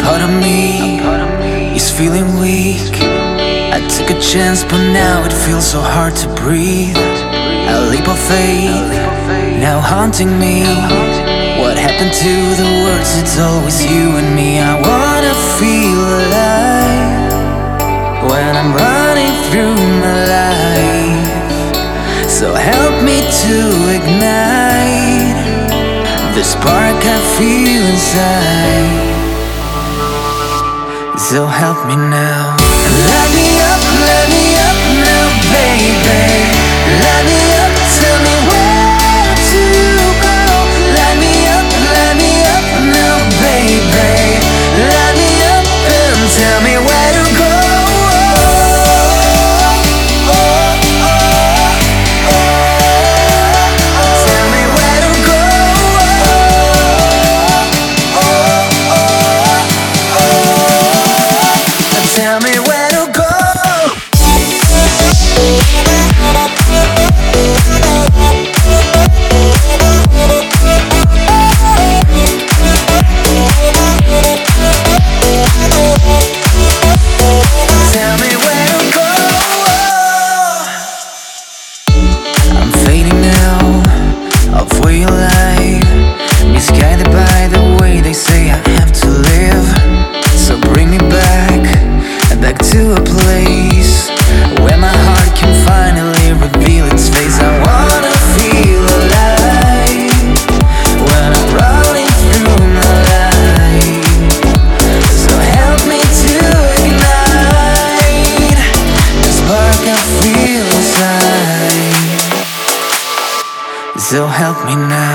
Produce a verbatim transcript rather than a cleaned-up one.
part of me is feeling weak. I took a chance, but now it feels so hard to breathe. A leap of faith, now haunting me. What happened to the words? It's always you and me. I wanna feel alive when I'm running through my life. So help me to ignite the spark I feel inside. So help me now. Light me up, light me up now, baby. Light me up, tell me where to go. Light me up, light me up now, baby. Light me up and tell me where to go. Tell me where to go. Tell me where to go. I'm fading now, off way of life, misguided by the way they say I have to live. So bring me back, back to a place where my heart can finally reveal its face. I wanna feel alive when I'm running through my life. So help me to ignite the spark I feel inside. So help me now.